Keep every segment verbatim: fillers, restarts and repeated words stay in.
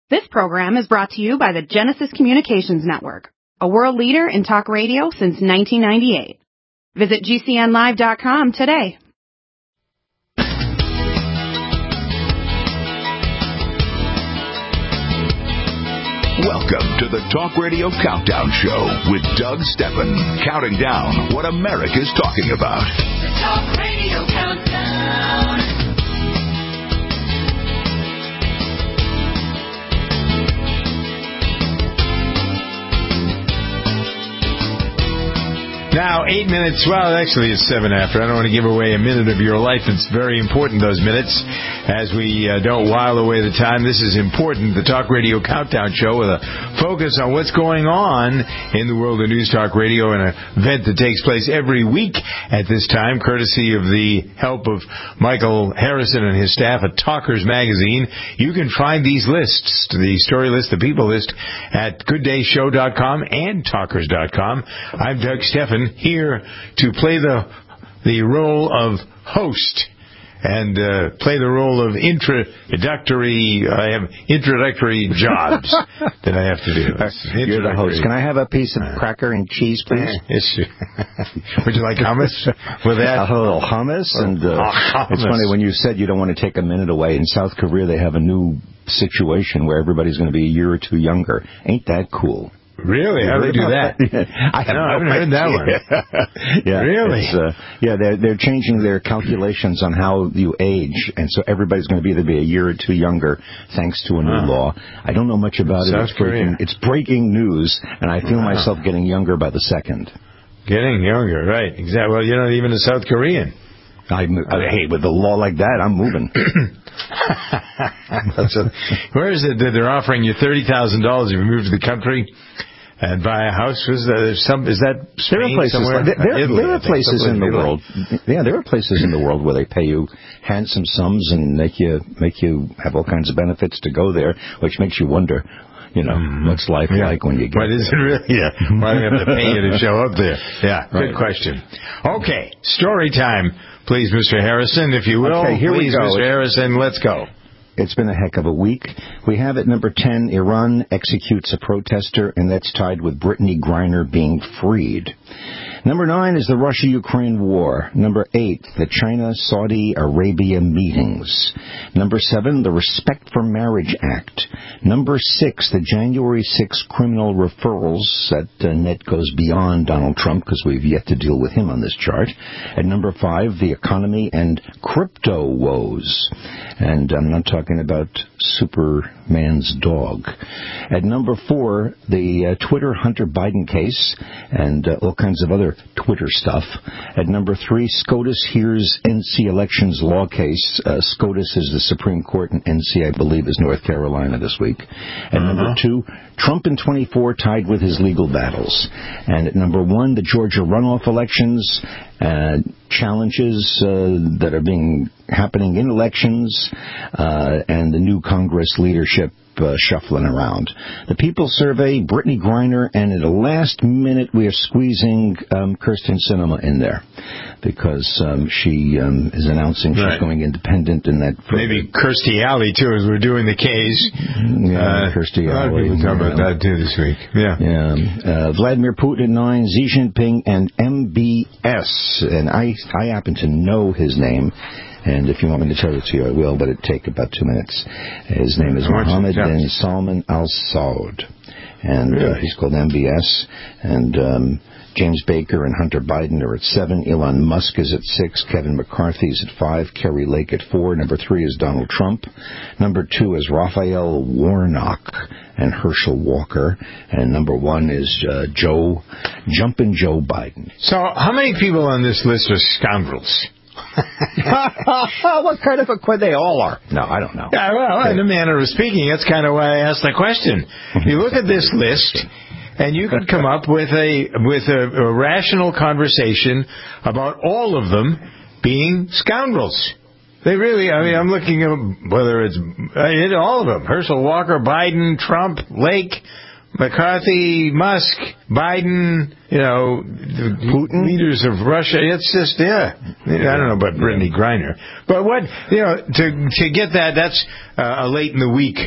This program is brought to you by the Genesis Communications Network, a world leader in talk radio since nineteen ninety-eight. Visit G C N live dot com today. Welcome to the Talk Radio Countdown Show with Doug Steffen, counting down what America's talking about. The Talk Radio Countdown. Now, eight minutes, well, actually it's seven after. I don't want to give away a minute of your life. It's very important, those minutes, as we uh, don't while away the time. This is important, the Talk Radio Countdown Show, with a focus on what's going on in the world of News Talk Radio, an event that takes place every week at this time, courtesy of the help of Michael Harrison and his staff at Talkers Magazine. You can find these lists, the story list, the people list, at good day show dot com and talkers dot com. I'm Doug Steffen, here to play the the role of host and uh, play the role of introductory. I have introductory jobs that I have to do. You're the host. Can I have a piece of cracker and cheese, please? Yes. Would you like hummus with that? A little hummus. And uh, oh, hummus. It's funny when you said you don't want to take a minute away. In South Korea, they have a new situation where everybody's going to be a year or two younger. Ain't that cool? Really? How do they do that? I, no, I haven't heard that one. Yeah, really? Uh, yeah, they're they're changing their calculations on how you age, and so everybody's going to be either be a year or two younger thanks to a new huh. law. I don't know much about South it. It's breaking, it's breaking news, and I feel wow. myself getting younger by the second. Getting younger, right? Exactly. Well, you're not even a South Korean. I, I, hey, with a law like that, I'm moving. That's a, where is it that they're offering you thirty thousand dollars if you move to the country and buy a house? Is that, some, is that Spain there are places somewhere? Like, there, Italy, there are places in the Italy. world. Yeah, there are places in the world where they pay you handsome sums and make you make you have all kinds of benefits to go there, which makes you wonder. You know, mm-hmm. what's life yeah. like when you get What is it really? Yeah. Why do we have to pay you to show up there? Yeah, right. Good question. Okay, story time, please, Mister Harrison, if you will. Okay, here please, we go. Mister Harrison, let's go. It's been a heck of a week. We have at number ten, Iran executes a protester, and that's tied with Brittany Griner being freed. Number nine is the Russia-Ukraine war. Number eight, the China-Saudi Arabia meetings. Number seven, the Respect for Marriage Act. Number six, the January sixth criminal referrals. That uh, net goes beyond Donald Trump because we've yet to deal with him on this chart. At number five, the economy and crypto woes. And I'm not talking about Superman's dog. At number four, the uh, Twitter Hunter Biden case and uh, all kinds of other Twitter stuff. At number three, SCOTUS hears N C elections law case. Uh, SCOTUS is the Supreme Court, and N C, I believe, is North Carolina this week. At uh-huh. number two, Trump in twenty-four tied with his legal battles. And at number one, the Georgia runoff elections, uh, challenges uh, that are being happening in elections, uh, and the new Congress leadership Uh, shuffling around. The People Survey, Brittany Griner, and at the last minute we are squeezing um, Kirsten Sinema in there because um, she um, is announcing she's right. going independent in that. Maybe Kirstie Alley too, as we're doing the K's. Yeah, uh, Kirstie Alley. We'll talk about that too this week. Yeah. Yeah. Uh, Vladimir Putin at nine, Xi Jinping, and M B S, and I I happen to know his name. And if you want me to tell it to you, I will, but it'd take about two minutes. His name is Mohammed bin Salman Al Saud. And really? uh, he's called M B S. And um, James Baker and Hunter Biden are at seven. Elon Musk is at six. Kevin McCarthy is at five. Kerry Lake at four. Number three is Donald Trump. Number two is Raphael Warnock and Herschel Walker. And number one is uh, Joe, Jumpin' Joe Biden. So how many people on this list are scoundrels? What kind of a question? They all are. No, I don't know. Yeah, well, in a manner of speaking, that's kind of why I asked the question. You look at this list, and you can come up with a with a, a rational conversation about all of them being scoundrels. They really, I mean, I'm looking at whether it's uh, all of them. Herschel Walker, Biden, Trump, Lake, McCarthy, Musk, Biden, you know, the Putin, leaders of Russia. It's just, yeah. I don't know about Brittany Griner. But what, you know, to to get that, that's uh, a late in the week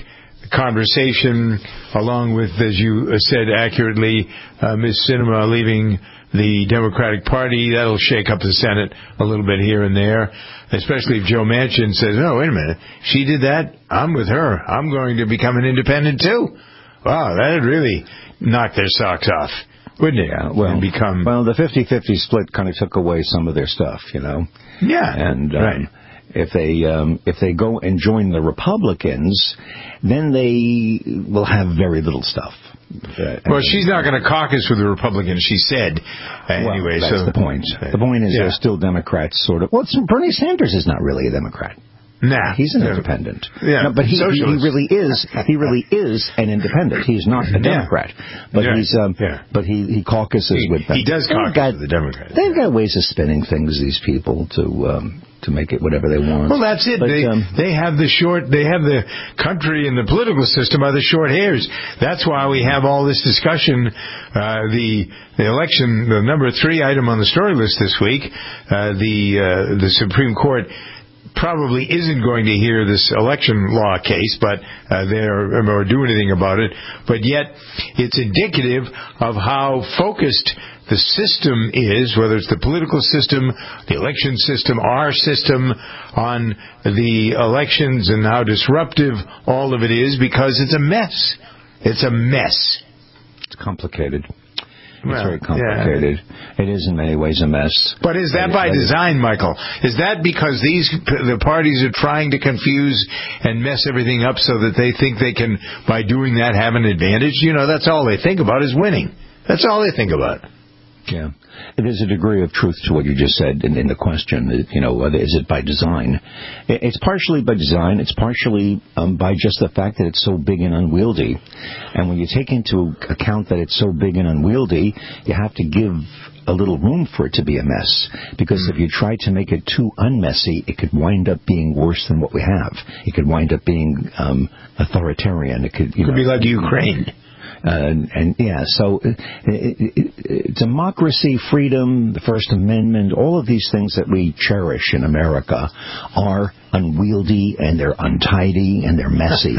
conversation, along with, as you said accurately, uh, Miz Sinema leaving the Democratic Party. That'll shake up the Senate a little bit here and there, especially if Joe Manchin says, "Oh, wait a minute, she did that. I'm with her. I'm going to become an independent too." Wow, that'd really knock their socks off, wouldn't it? Yeah, well, and become well, the fifty-fifty split kind of took away some of their stuff, you know. Yeah, and um, right. If they um, if they go and join the Republicans, then they will have very little stuff. Uh, well, she's not going to caucus with the Republicans, she said. Uh, well, anyway, that's so the point. The point is yeah. they're still Democrats, sort of. Well, it's, Bernie Sanders is not really a Democrat. Nah, he's an yeah. independent. Yeah, no, but he, he socialist. really is. He really is an independent. He's not a Democrat, yeah. but yeah. he's. Um, yeah. But he, he caucuses he, with them. He does they've caucus got, with the Democrats. They've got ways of spinning things. These people to um, to make it whatever they want. Well, that's it. But, they um, they have the short. They have the country and the political system by the short hairs. That's why we have all this discussion. Uh, the the election, the number three item on the story list this week, uh, the uh, the Supreme Court probably isn't going to hear this election law case, but uh, they're or do anything about it. But yet, it's indicative of how focused the system is, whether it's the political system, the election system, our system, on the elections, and how disruptive all of it is, because it's a mess. It's a mess. It's complicated. It's Well, very complicated. Yeah. It is in many ways a mess. But is that by design, Michael? Is that because these the parties are trying to confuse and mess everything up so that they think they can, by doing that, have an advantage? You know, that's all they think about is winning. That's all they think about. Yeah. There's a degree of truth to what you just said in, in the question. You know, is it by design? It's partially by design. It's partially um, by just the fact that it's so big and unwieldy. And when you take into account that it's so big and unwieldy, you have to give a little room for it to be a mess. Because mm. if you try to make it too unmessy, it could wind up being worse than what we have. It could wind up being um, authoritarian. It could, you could know, be like Ukraine. Uh, and yeah, so uh, it, it, it, democracy, freedom, the First Amendment, all of these things that we cherish in America are unwieldy and they're untidy and they're messy.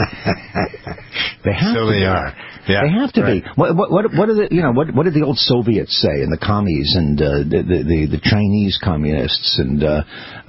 They have so to they be. are. Yeah, they have to right. be. What, what, what, what are the you know what, what did the old Soviets say, and the commies and uh, the, the the Chinese communists and uh,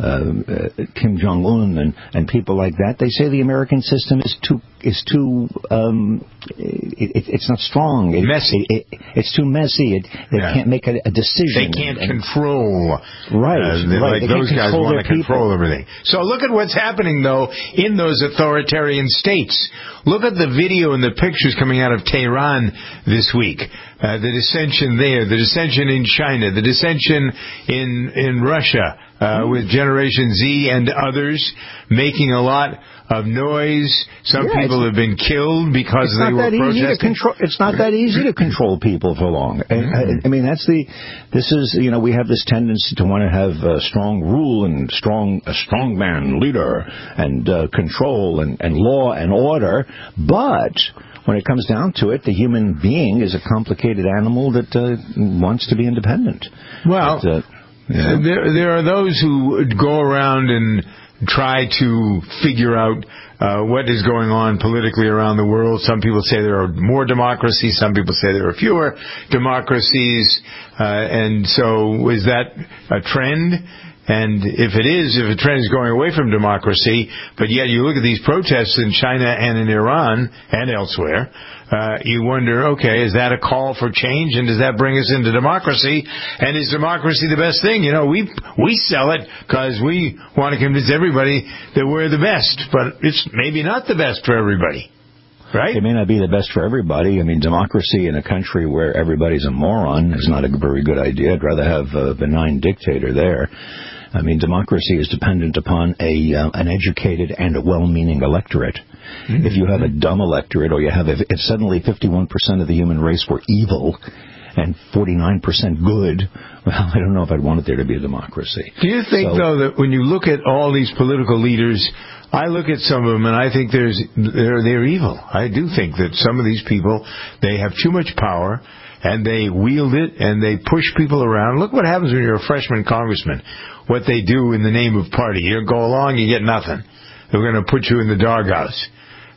uh, Kim Jong Un and, and people like that? They say the American system is too is too um, it, it, it's not strong. It, messy. It, it, it's too messy. It, they yeah. can't make a, a decision. They can't and, control. Right. Uh, right. Like they those guys want to control people. everything. So look at what's happening though in those authoritarian states. Look at the video and the pictures coming out of Tehran this week. Uh, the dissension there, the dissension in China, the dissension in in Russia uh, with Generation Z and others making a lot of noise. Some yeah, people have been killed because it's they not were that easy to protesting. control. It's not that easy to control people for long. Mm-hmm. I, I mean, that's the. This is you know we have this tendency to want to have a strong rule and strong a strong man leader and uh, control and, and law and order, but when it comes down to it, the human being is a complicated animal that uh, wants to be independent. Well, but, uh, yeah. there there are those who go around and try to figure out uh, what is going on politically around the world. Some people say there are more democracies. Some people say there are fewer democracies. Uh, and so is that a trend? And if it is, if a trend is going away from democracy, but yet you look at these protests in China and in Iran and elsewhere, uh, you wonder, okay, is that a call for change, and does that bring us into democracy? And is democracy the best thing? You know, we we sell it because we want to convince everybody that we're the best, but it's maybe not the best for everybody. Right? It may not be the best for everybody. I mean, democracy in a country where everybody's a moron is not a very good idea. I'd rather have a benign dictator there. I mean, democracy is dependent upon a uh, an educated and a well-meaning electorate. Mm-hmm. If you have a dumb electorate, or you have if, if suddenly fifty-one percent of the human race were evil and forty-nine percent good, well, I don't know if I'd want it there to be a democracy. Do you think, so, though, that when you look at all these political leaders, I look at some of them and I think there's they're they're evil. I do think that some of these people, they have too much power and they wield it and they push people around. Look what happens when you're a freshman congressman. What they do in the name of party. You go along, you get nothing. They're going to put you in the doghouse.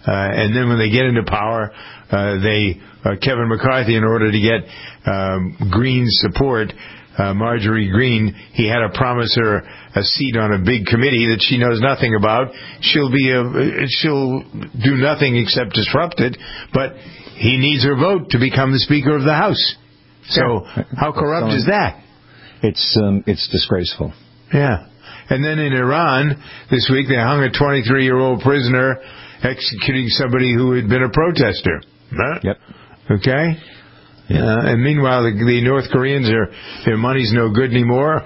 Uh, and then when they get into power, uh, they uh, Kevin McCarthy, in order to get um, Green support, uh, Marjorie Greene, he had to promise her a seat on a big committee that she knows nothing about. She'll be a, she'll do nothing except disrupt it, but he needs her vote to become the Speaker of the House. So yeah. how corrupt is that? It's um, it's disgraceful. Yeah. And then in Iran, this week, they hung a twenty-three-year-old prisoner executing somebody who had been a protester. Huh? Yep. Okay? Yeah. Uh, and meanwhile, the, the North Koreans, are their money's no good anymore.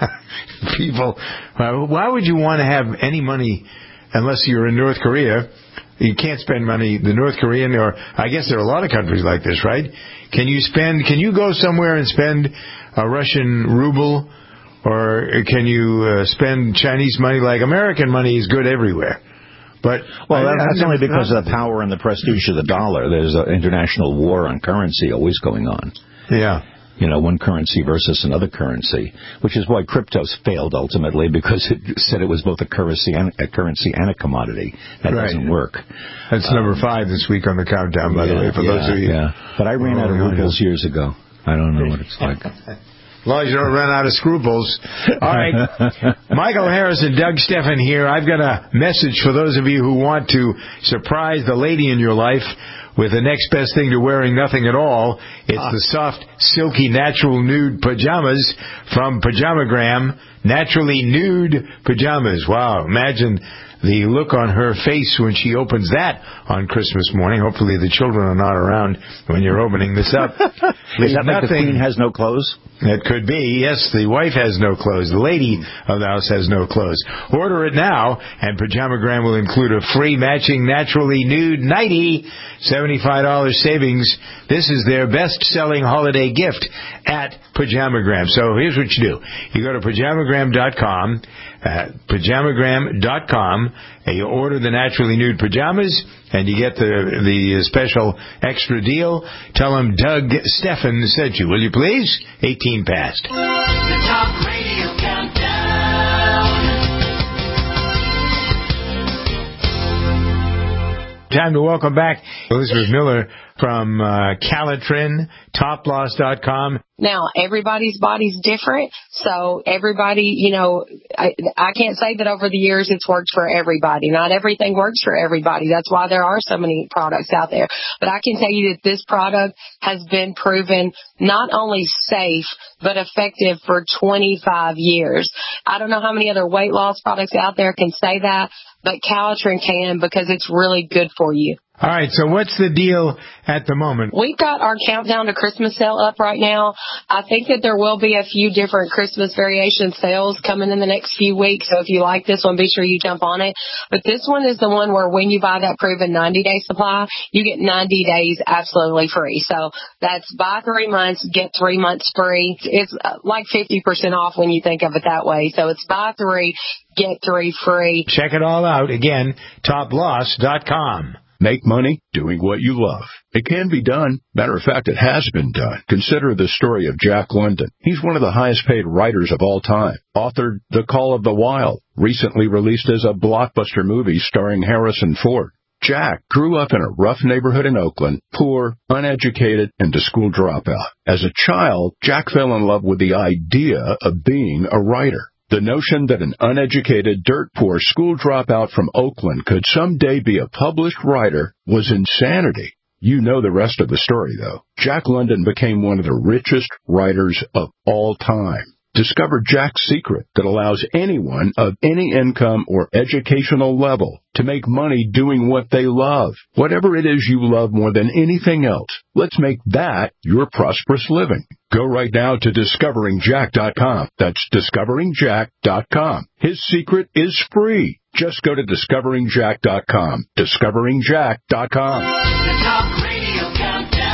People, uh, why would you want to have any money unless you're in North Korea? You can't spend money, the North Korean, or I guess there are a lot of countries like this, right? Can you spend, can you go somewhere and spend a Russian ruble? Or can you uh, spend Chinese money? Like American money is good everywhere. But well, I, that's I, only because of the power and the prestige of the dollar. There's an international war on currency always going on. Yeah. You know, one currency versus another currency, which is why cryptos failed ultimately, because it said it was both a currency and a currency and a commodity. That right. doesn't work. That's um, number five this week on the countdown, by yeah, the way, for yeah, those of you. Yeah. But I ran oh, out of rubles years ago. I don't know what it's like. As long as you don't run out of scruples. All right. Michael Harris and Doug Stephan here. I've got a message for those of you who want to surprise the lady in your life with the next best thing to wearing nothing at all. It's ah. the soft, silky, natural nude pajamas from Pajamagram. Naturally nude pajamas. Wow. Imagine the look on her face when she opens that on Christmas morning. Hopefully the children are not around when you're opening this up. Is that like the Queen has no clothes? It could be. Yes, the wife has no clothes. The lady of the house has no clothes. Order it now, and Pajamagram will include a free matching naturally nude nightie, seventy-five dollars savings. This is their best-selling holiday gift at Pajamagram. So here's what you do. You go to pajamagram dot com, uh, pajamagram dot com, and you order the naturally nude pajamas, and you get the the special extra deal. Tell them Doug Stephan sent you, will you please? eighteen past. The Talk Radio Countdown. Time to welcome back Elizabeth Miller from uh, Calitrin, top loss dot com. Now, everybody's body's different, so everybody, you know, I, I can't say that over the years it's worked for everybody. Not everything works for everybody. That's why there are so many products out there. But I can tell you that this product has been proven not only safe, but effective for twenty-five years. I don't know how many other weight loss products out there can say that, but Calitrin can, because it's really good for you. All right, so what's the deal at the moment? We've got our countdown to Christmas sale up right now. I think that there will be a few different Christmas variation sales coming in the next few weeks, so if you like this one, be sure you jump on it. But this one is the one where when you buy that proven ninety-day supply, you get ninety days absolutely free. So that's buy three months, get three months free. It's like fifty percent off when you think of it that way. So it's buy three, get three free. Check it all out. Again, top loss dot com. Make money doing what you love. It can be done. Matter of fact, it has been done. Consider the story of Jack London. He's one of the highest paid writers of all time. Authored The Call of the Wild, recently released as a blockbuster movie starring Harrison Ford. Jack grew up in a rough neighborhood in Oakland, poor, uneducated, and a school dropout. As a child, Jack fell in love with the idea of being a writer. The notion that an uneducated, dirt-poor school dropout from Oakland could someday be a published writer was insanity. You know the rest of the story, though. Jack London became one of the richest writers of all time. Discover Jack's secret that allows anyone of any income or educational level to make money doing what they love. Whatever it is you love more than anything else, let's make that your prosperous living. Go right now to discovering jack dot com. That's discovering jack dot com. His secret is free. Just go to discovering jack dot com. discovering jack dot com. The Talk Radio Countdown.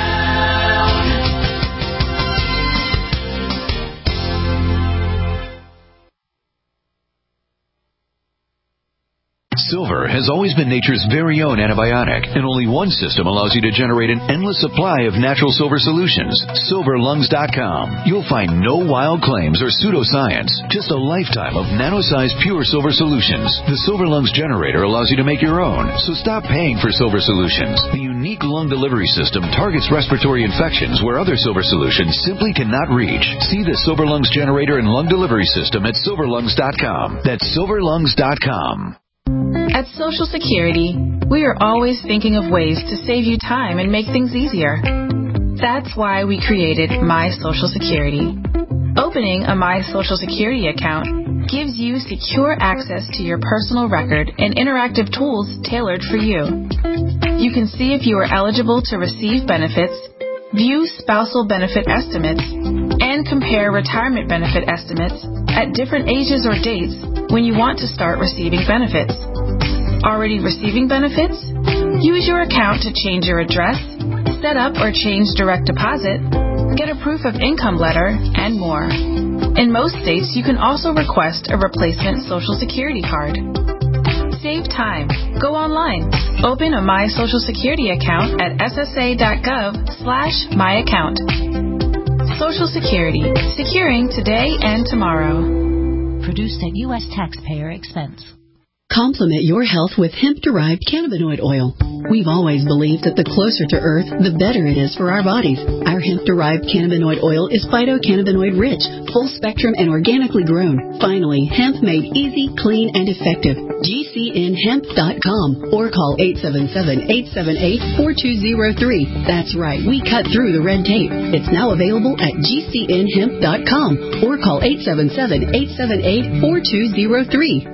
Silver has always been nature's very own antibiotic, and only one system allows you to generate an endless supply of natural silver solutions. silver lungs dot com. You'll find no wild claims or pseudoscience, just a lifetime of nano-sized pure silver solutions. The Silver Lungs generator allows you to make your own, so stop paying for silver solutions. The unique lung delivery system targets respiratory infections where other silver solutions simply cannot reach. See the Silver Lungs generator and lung delivery system at silver lungs dot com. That's silver lungs dot com. At Social Security, we are always thinking of ways to save you time and make things easier. That's why we created My Social Security. Opening a My Social Security account gives you secure access to your personal record and interactive tools tailored for you. You can see if you are eligible to receive benefits, view spousal benefit estimates, and compare retirement benefit estimates at different ages or dates when you want to start receiving benefits. Already receiving benefits? Use your account to change your address, set up or change direct deposit, get a proof of income letter, and more. In most states, you can also request a replacement Social Security card. Save time. Go online. Open a My Social Security account at S S A dot gov slash my account. Social Security. Securing today and tomorrow. Produced at U S taxpayer expense. Complement your health with hemp-derived cannabinoid oil. We've always believed that the closer to Earth, the better it is for our bodies. Our hemp-derived cannabinoid oil is phytocannabinoid rich, full spectrum, and organically grown. Finally, hemp made easy, clean, and effective. G C N hemp dot com or call eight seven seven, eight seven eight, four two zero three. That's right, we cut through the red tape. It's now available at G C N hemp dot com or call eight seven seven, eight seven eight, four two zero three.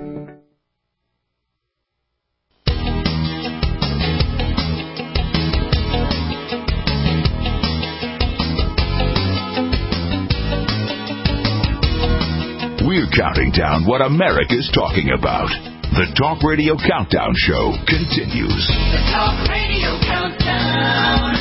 We're counting down what America's talking about. The Talk Radio Countdown Show continues. The Talk Radio Countdown.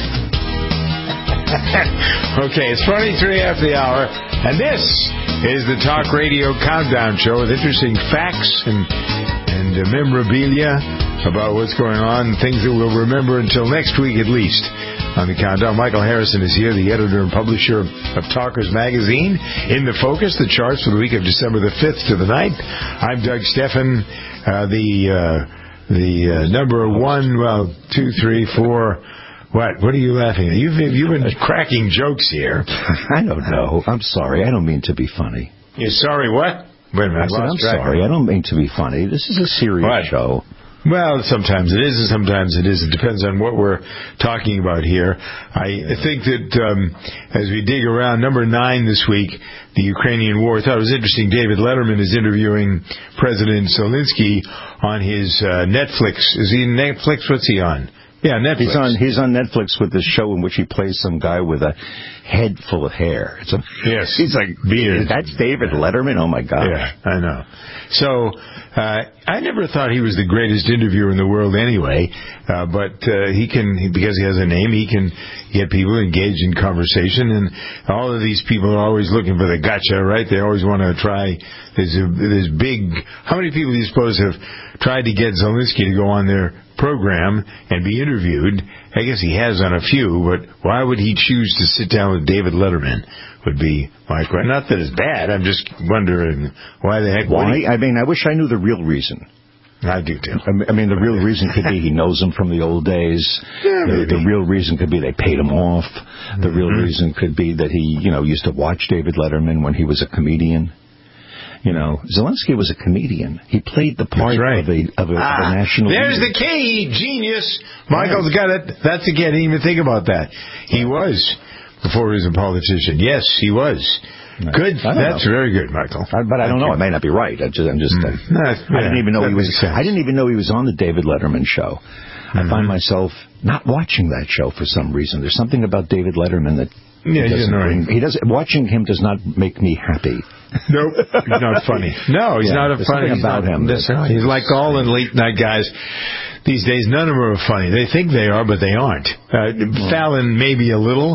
Okay, it's twenty-three after the hour, and this is the Talk Radio Countdown Show with interesting facts and and uh, memorabilia about what's going on, things that we'll remember until next week at least. On the countdown, Michael Harrison is here, the editor and publisher of Talkers Magazine. In the Focus, the charts for the week of December the fifth to the ninth. I'm Doug Steffen, uh, the uh, the uh, number one, well, two, three, four. What? What are you laughing at? You've you've been cracking jokes here. I don't know. I'm sorry. I don't mean to be funny. You're sorry? What? Wait a minute. I said, I'm sorry. I don't mean to be funny. This is a serious what? show. Well, sometimes it is, and sometimes it is. It depends on what we're talking about here. I think that um, as we dig around, number nine this week, the Ukrainian war. I thought it was interesting. David Letterman is interviewing President Zelensky on his uh, Netflix. Is he Netflix? What's he on? Yeah, Netflix. He's on he's on Netflix with this show in which he plays some guy with a head full of hair. It's a, yes. He's like, beard. That's David Letterman? Oh, my God. Yeah, I know. So uh, I never thought he was the greatest interviewer in the world anyway, uh, but uh, he can, because he has a name, he can get people engaged in conversation, and all of these people are always looking for the gotcha, right? They always want to try. There's, a, there's big, how many people do you suppose have tried to get Zelensky to go on their program and be interviewed? I guess he has on a few, but why would he choose to sit down with David Letterman would be my question. Not that it's bad, I'm just wondering why the heck. Why? He, I mean, I wish I knew the real reason. I do too. I mean, the real reason could be he knows him from the old days. Yeah, the, the real reason could be they paid him off. The Mm-hmm. real reason could be that he, you know, used to watch David Letterman when he was a comedian. You know, Zelensky was a comedian. He played the part right. of, a, of, a, ah, of a national There's leader. the key, genius. Michael's got it. That's again, he didn't even think about that. He was, before he was a politician. Yes, he was. No, good. That's know. very good, Michael. I, but I don't know. I may not be right. I just, I'm just. Mm. Uh, no, I yeah, didn't even know he was. I didn't even know he was on the David Letterman show. Mm-hmm. I find myself not watching that show for some reason. There's something about David Letterman that. Yeah, he he's annoying. He does. Watching him does not make me happy. Nope, he's not funny. No, he's yeah, not a funny. He's about not, him. He's like all the late night guys these days. None of them are funny. They think they are, but they aren't. Uh, Fallon maybe a little,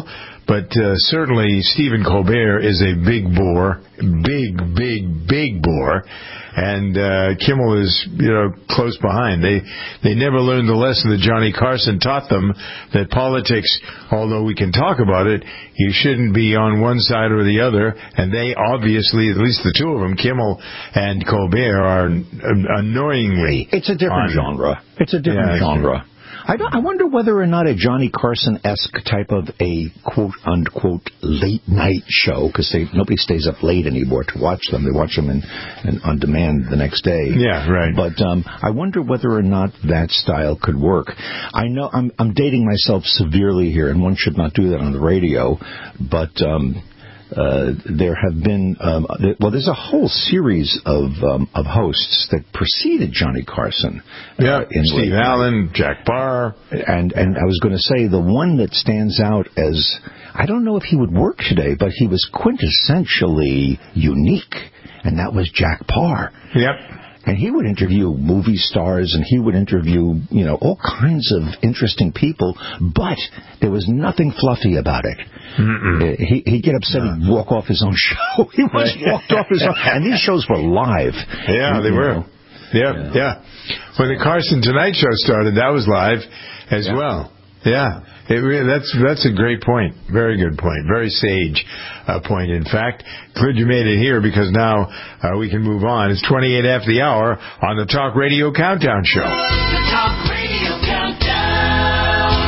but uh, certainly Stephen Colbert is a big bore, big, big, big bore, and uh, Kimmel is, you know, close behind. They they never learned the lesson that Johnny Carson taught them, that politics, although we can talk about it, you shouldn't be on one side or the other, and they obviously, at least the two of them, Kimmel and Colbert, are annoyingly... It's a different on, genre. It's a different yeah, genre. I, don't, I wonder whether or not a Johnny Carson-esque type of a quote-unquote late-night show, because nobody stays up late anymore to watch them. They watch them in, in, on demand the next day. Yeah, right. But um, I wonder whether or not that style could work. I know I'm, I'm dating myself severely here, and one should not do that on the radio, but... Um, Uh, there have been, um, well, there's a whole series of um, of hosts that preceded Johnny Carson. Yeah, uh, in Steve Allen, Jack Barr. And, and I was going to say, the one that stands out as, I don't know if he would work today, but he was quintessentially unique, and that was Jack Parr. Yep. And he would interview movie stars, and he would interview, you know, all kinds of interesting people, but there was nothing fluffy about it. Uh, he, he'd get upset no. and walk off his own show. He once walked off his own. And these shows were live. Yeah, they were. Yeah, yeah, yeah. When the Carson Tonight Show started, that was live as yeah. well. Yeah, it really, that's that's a great point. Very good point. Very sage uh, point. In fact, glad you made it here, because now uh, we can move on. It's twenty-eight after the hour on the Talk Radio Countdown Show. The Talk Radio Countdown.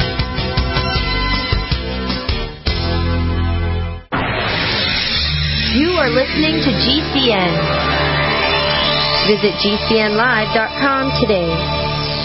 You are listening to G C N. Visit G C N live dot com today.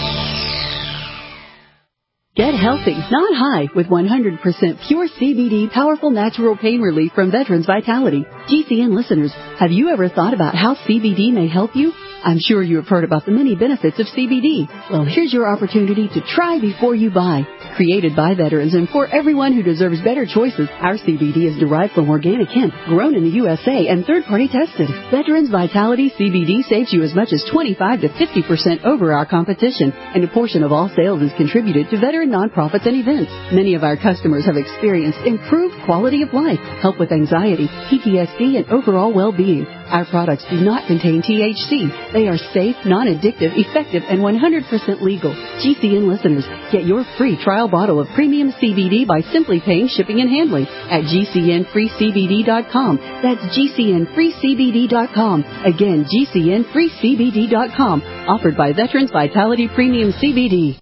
Get healthy, not high, with one hundred percent pure C B D powerful natural pain relief from Veterans Vitality. G C N listeners, have you ever thought about how C B D may help you? I'm sure you have heard about the many benefits of C B D. Well, here's your opportunity to try before you buy. Created by veterans and for everyone who deserves better choices, our C B D is derived from organic hemp, grown in the U S A, and third-party tested. Veterans Vitality C B D saves you as much as twenty-five to fifty percent over our competition, and a portion of all sales is contributed to veteran nonprofits and events. Many of our customers have experienced improved quality of life, help with anxiety, P T S D, and overall well-being. Our products do not contain T H C. They are safe, non-addictive, effective, and one hundred percent legal. G C N listeners, get your free trial bottle of premium C B D by simply paying shipping and handling at G C N free C B D dot com. That's G C N free C B D dot com. Again, G C N free C B D dot com. Offered by Veterans Vitality Premium C B D.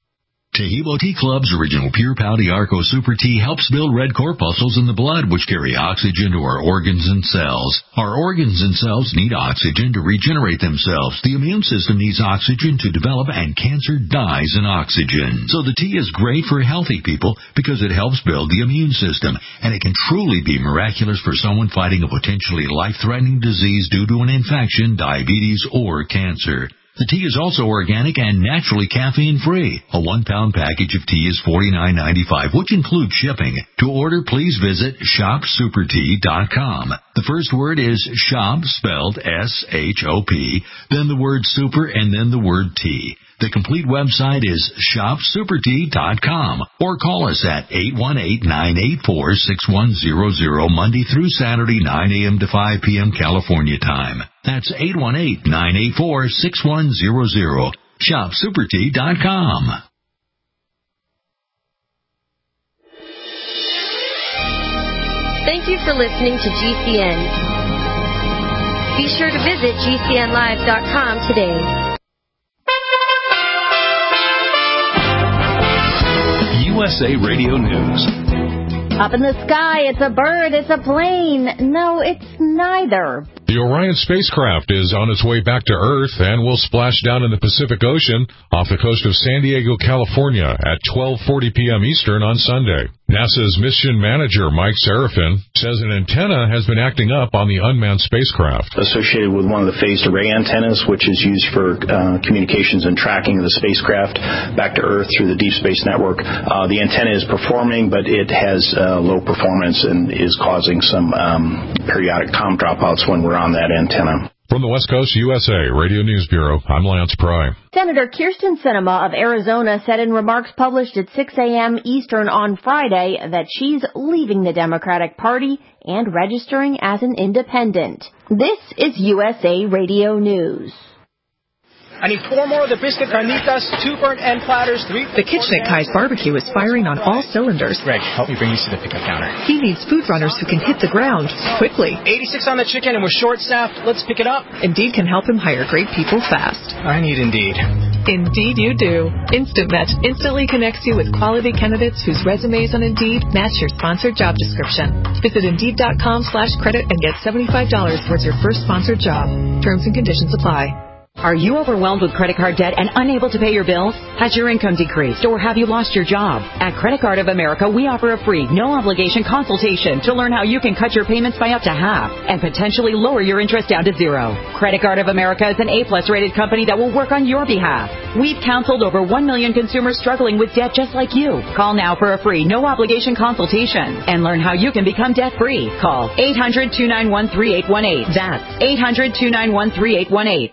Taheebo Tea Club's original Pure Pau Arco Super Tea helps build red corpuscles in the blood, which carry oxygen to our organs and cells. Our organs and cells need oxygen to regenerate themselves. The immune system needs oxygen to develop, and cancer dies in oxygen. So the tea is great for healthy people because it helps build the immune system, and it can truly be miraculous for someone fighting a potentially life-threatening disease due to an infection, diabetes, or cancer. The tea is also organic and naturally caffeine-free. A one-pound package of tea is forty-nine ninety-five, which includes shipping. To order, please visit shop super tea dot com. The first word is shop, spelled S H O P, then the word super, and then the word tea. The complete website is shop super tea dot com, or call us at eight one eight, nine eight four, six one zero zero Monday through Saturday, nine a.m. to five p.m. California time. That's eight one eight, nine eight four, six one zero zero. shop super tea dot com. Thank you for listening to G C N. Be sure to visit G C N live dot com today. U S A Radio News. Up in the sky, it's a bird, it's a plane. No, it's neither. The Orion spacecraft is on its way back to Earth and will splash down in the Pacific Ocean off the coast of San Diego, California at twelve forty p.m. Eastern on Sunday. NASA's mission manager, Mike Serafin, says an antenna has been acting up on the unmanned spacecraft. Associated with one of the phased array antennas, which is used for uh, communications and tracking of the spacecraft back to Earth through the Deep Space Network. Uh, the antenna is performing, but it has uh, low performance and is causing some um, periodic comm dropouts when we're on that antenna. From the West Coast U S A Radio News Bureau, I'm Lance Pry. Senator Kirsten Sinema of Arizona said in remarks published at six a.m. Eastern on Friday that she's leaving the Democratic Party and registering as an independent. This is U S A Radio News. I need four more of the biscuit carnitas, two burnt end platters, three... The kitchen at Kai's Barbecue is firing on all cylinders. Greg, help me bring these to the pickup counter. He needs food runners who can hit the ground quickly. eighty-six on the chicken and we're short-staffed. Let's pick it up. Indeed can help him hire great people fast. I need Indeed. Indeed you do. Instant Match instantly connects you with quality candidates whose resumes on Indeed match your sponsored job description. Visit Indeed.com slash credit and get seventy-five dollars towards your first sponsored job. Terms and conditions apply. Are you overwhelmed with credit card debt and unable to pay your bills? Has your income decreased or have you lost your job? At Credit Card of America, we offer a free, no-obligation consultation to learn how you can cut your payments by up to half and potentially lower your interest down to zero. Credit Card of America is an A-plus rated company that will work on your behalf. We've counseled over one million consumers struggling with debt just like you. Call now for a free, no-obligation consultation and learn how you can become debt-free. Call eight hundred, two nine one, three eight one eight. That's eight hundred, two nine one, three eight one eight.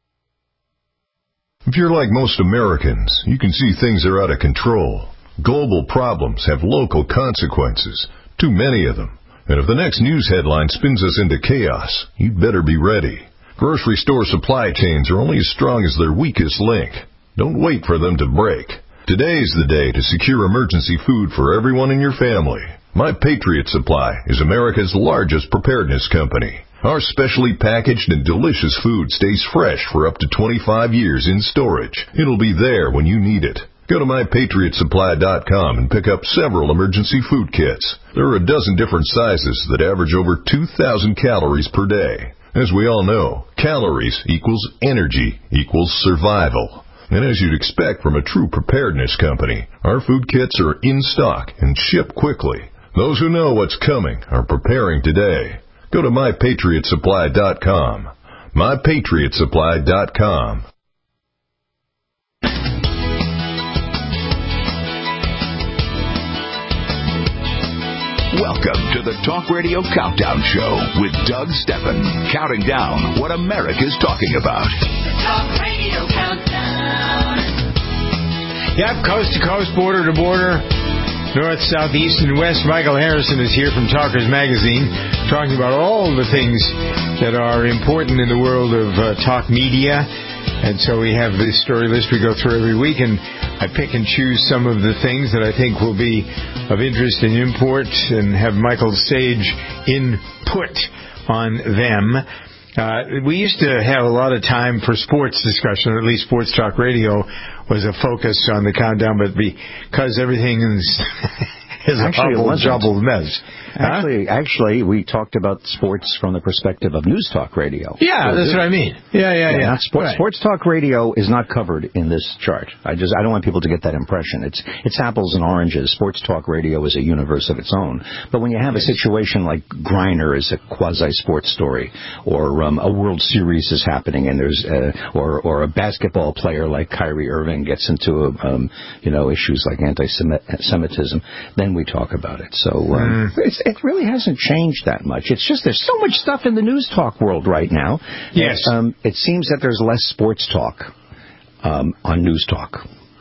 If you're like most Americans, you can see things are out of control. Global problems have local consequences, too many of them. And if the next news headline spins us into chaos, you'd better be ready. Grocery store supply chains are only as strong as their weakest link. Don't wait for them to break. Today's the day to secure emergency food for everyone in your family. My Patriot Supply is America's largest preparedness company. Our specially packaged and delicious food stays fresh for up to twenty-five years in storage. It'll be there when you need it. Go to my patriot supply dot com and pick up several emergency food kits. There are a dozen different sizes that average over two thousand calories per day. As we all know, calories equals energy equals survival. And as you'd expect from a true preparedness company, our food kits are in stock and ship quickly. Those who know what's coming are preparing today. Go to my patriot supply dot com. my patriot supply dot com. Welcome to the Talk Radio Countdown Show with Doug Steppen, counting down what America's talking about. The Talk Radio Countdown. Yep, coast to coast, border to border, north, south, east, and west. Michael Harrison is here from Talkers Magazine, talking about all the things that are important in the world of uh, talk media. And so we have this story list we go through every week, and I pick and choose some of the things that I think will be of interest and import, and have Michael Sage input on them. Uh, we used to have a lot of time for sports discussion, or at least Sports Talk Radio was a focus on the countdown, but because everything is, is Actually, a bubble, jumbled mess. Actually, huh? actually, we talked about sports from the perspective of News Talk Radio. Yeah, that's what I mean. Yeah, yeah, yeah. yeah. Sports, right. Sports Talk Radio is not covered in this chart. I just I don't want people to get that impression. It's it's apples and oranges. Sports Talk Radio is a universe of its own. But when you have a situation like Griner is a quasi-sports story, or um, a World Series is happening, and there's uh, or or a basketball player like Kyrie Irving gets into um, you know issues like anti-Semitism, then we talk about it. So um, mm. it's, it really hasn't changed that much. It's just there's so much stuff in the news talk world right now. Yes. That, um, it seems that there's less sports talk um, on news talk.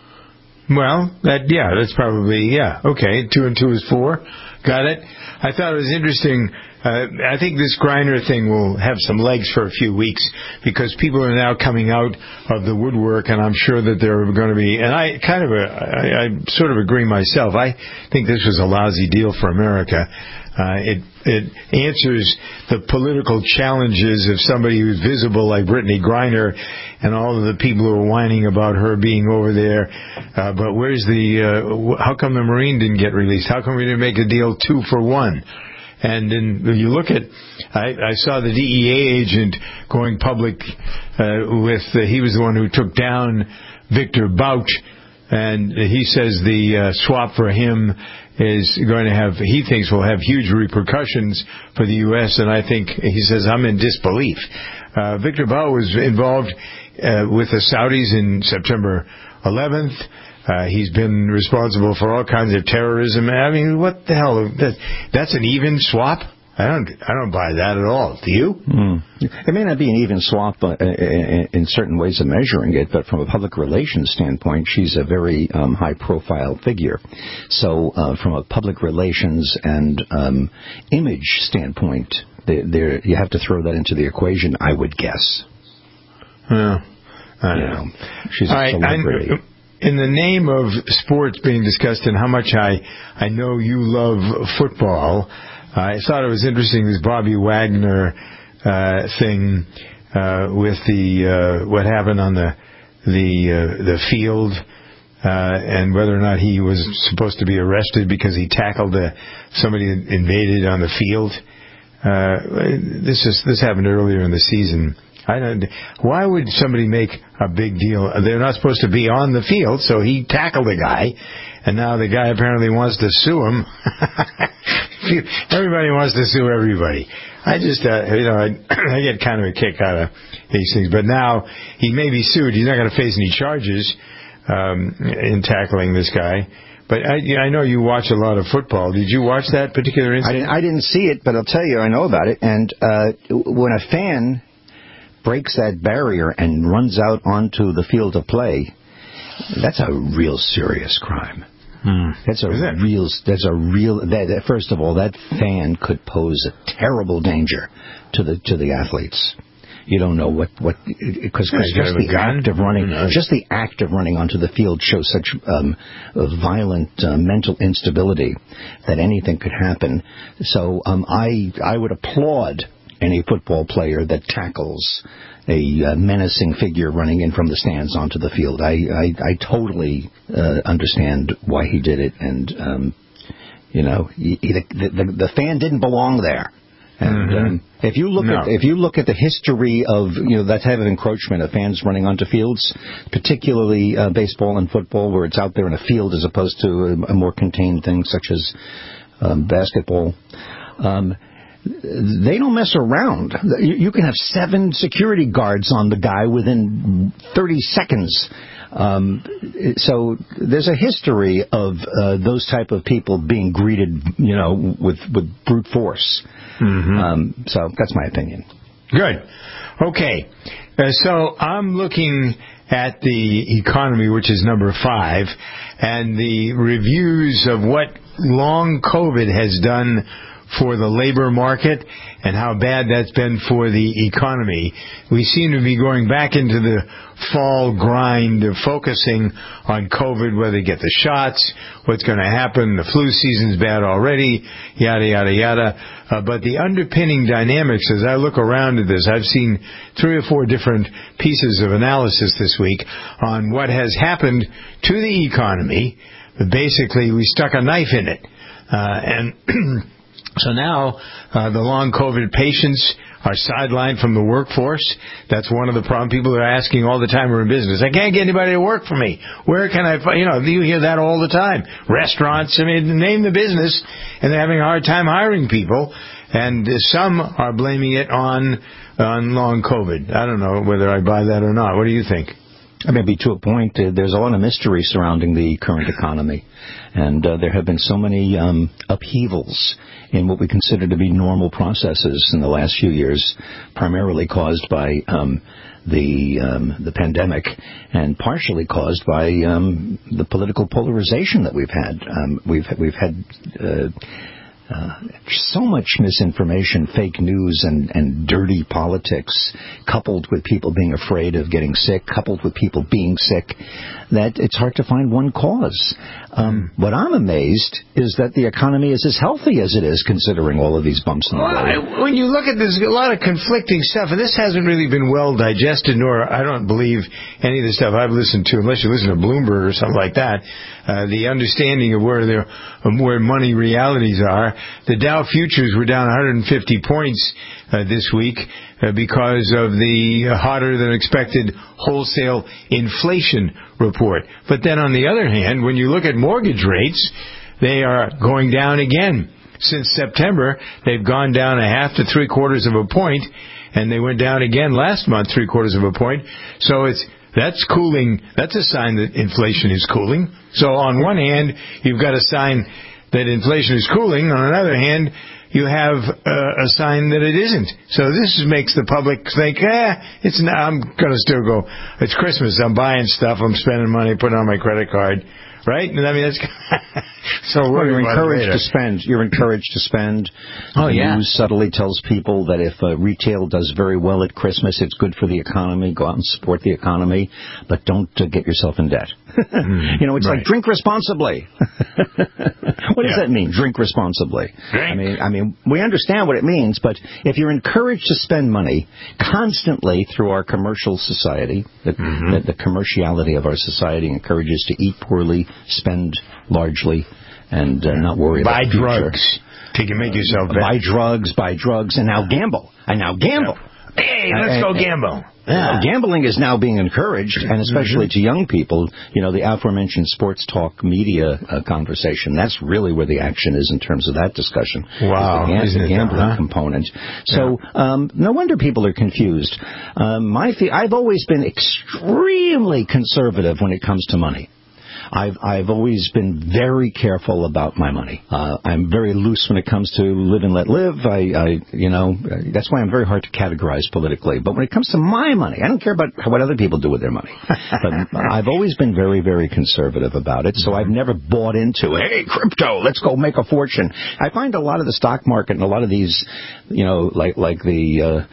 Well, that yeah, that's probably, yeah. Okay, two and two is four. Got it. I thought it was interesting. Uh, I think this Griner thing will have some legs for a few weeks because people are now coming out of the woodwork, and I'm sure that there are going to be, and I kind of, uh, I, I sort of agree myself. I think this was a lousy deal for America. Uh, it it answers the political challenges of somebody who's visible like Brittany Griner and all of the people who are whining about her being over there. Uh, but where's the, uh, how come the Marine didn't get released? How come we didn't make a deal two for one? And then you look at, I, I saw the D E A agent going public uh, with, uh, he was the one who took down Victor Bout, and he says the uh, swap for him is going to have, he thinks will have huge repercussions for the U S, and I think, he says, I'm in disbelief. Uh, Victor Bout was involved uh, with the Saudis in September eleventh. Uh, he's been responsible for all kinds of terrorism. I mean, what the hell? That, that's an even swap? I don't. I don't buy that at all. Do you? Mm. It may not be an even swap uh, in certain ways of measuring it, but from a public relations standpoint, she's a very um, high-profile figure. So, uh, from a public relations and um, image standpoint, there, there, you have to throw that into the equation, I would guess. Yeah, I don't you know. know. She's a I, celebrity. I, in the name of sports being discussed and how much I, I know you love football, I thought it was interesting, this Bobby Wagner uh, thing uh, with the uh, what happened on the the uh, the field uh, and whether or not he was supposed to be arrested because he tackled a, somebody that invaded on the field. Uh, this is this happened earlier in the season. I don't. Why would somebody make a big deal? They're not supposed to be on the field, so he tackled a guy, and now the guy apparently wants to sue him. Everybody wants to sue everybody. I just, uh, you know, I, I get kind of a kick out of these things. But now he may be sued. He's not going to face any charges um, in tackling this guy. But I, I know you watch a lot of football. Did you watch that particular incident? I didn't, I didn't see it, but I'll tell you, I know about it. And uh, when a fan breaks that barrier and runs out onto the field of play, that's a real serious crime. Hmm. That's a real. That's a real. That, that, first of all, that fan could pose a terrible danger to the to the athletes. You don't know what what because Yeah, just the act of running, just the act of running onto the field shows such um, a violent uh, mental instability that anything could happen. So um, I I would applaud any football player that tackles a uh, menacing figure running in from the stands onto the field. I I, I totally uh, understand why he did it, and um, you know, he, he, the, the the fan didn't belong there. And Mm-hmm. um, if you look No. at if you look at the history of you know that type of encroachment of fans running onto fields, particularly uh, baseball and football, where it's out there in a field as opposed to a, a more contained thing such as um, basketball. Um, They don't mess around. You, you can have seven security guards on the guy within thirty seconds. Um, so there's a history of uh, those type of people being greeted, you know, with, with brute force. Mm-hmm. Um, so that's my opinion. Good. Okay. Uh, so I'm looking at the economy, which is number five, and the reviews of what long COVID has done for the labor market and how bad that's been for the economy. We seem to be going back into the fall grind of focusing on COVID, whether you get the shots, what's going to happen, the flu season's bad already, yada, yada, yada. Uh, but the underpinning dynamics, as I look around at this, I've seen three or four different pieces of analysis this week on what has happened to the economy. Basically, we stuck a knife in it. Uh, and So now uh, the long COVID patients are sidelined from the workforce. That's one of the problem. People are asking all the time, we're in business, I can't get anybody to work for me. Where can I find, you know, you hear that all the time. Restaurants, I mean, name the business, and they're having a hard time hiring people. And some are blaming it on, on long COVID. I don't know whether I buy that or not. What do you think? Maybe to a point, uh, there's a lot of mystery surrounding the current economy. And uh, there have been so many um, upheavals in what we consider to be normal processes in the last few years, primarily caused by um, the um, the pandemic and partially caused by um, the political polarization that we've had. Um, we've we've had uh, Uh, so much misinformation, fake news, and, and dirty politics, coupled with people being afraid of getting sick, coupled with people being sick, that it's hard to find one cause. Um, what I'm amazed is that the economy is as healthy as it is, considering all of these bumps in the road. Well, when you look at this, a lot of conflicting stuff, and this hasn't really been well digested, nor I don't believe any of the stuff I've listened to, unless you listen to Bloomberg or something like that, uh, the understanding of where their, where money realities are. The Dow futures were down one hundred fifty points uh, this week uh, because of the hotter than expected wholesale inflation report. But then on the other hand, when you look at mortgage rates, they are going down again. Since September, they've gone down a half to three quarters of a point, and they went down again last month, three quarters of a point. So it's that's cooling. That's a sign that inflation is cooling. So on one hand, you've got a sign that inflation is cooling. On the other hand, you have uh, a sign that it isn't. So this makes the public think, eh, it's not, I'm going to still go, it's Christmas, I'm buying stuff, I'm spending money, putting on my credit card, right? And I mean, that's so well, you're encouraged later. to spend. You're encouraged to spend. Oh, the yeah. news subtly tells people that if uh, retail does very well at Christmas, it's good for the economy. Go out and support the economy, but don't uh, get yourself in debt. mm, you know, it's right. like drink responsibly. What does yeah. that mean? Drink responsibly. Drink. I mean, I mean, we understand what it means, but if you're encouraged to spend money constantly through our commercial society, the, mm-hmm. the, the commerciality of our society encourages to eat poorly, spend largely, and uh, not worry buy about the future. drugs. You can make yourself better. Buy drugs, buy drugs, and now gamble. And now gamble. Hey, let's and, go and, gamble. Yeah. Gambling is now being encouraged, and especially mm-hmm. to young people. You know, the aforementioned sports talk media uh, conversation, that's really where the action is in terms of that discussion. Wow. Is the, Isn't the it gambling that, huh? component. So um, no wonder people are confused. Um, my fe- I've always been extremely conservative when it comes to money. I've I've always been very careful about my money. Uh, I'm very loose when it comes to live and let live. I, I, you know, that's why I'm very hard to categorize politically. But when it comes to my money, I don't care about what other people do with their money. But I've always been very, very conservative about it. So I've never bought into, hey, crypto, let's go make a fortune. I find a lot of the stock market and a lot of these, you know, like like the. Uh,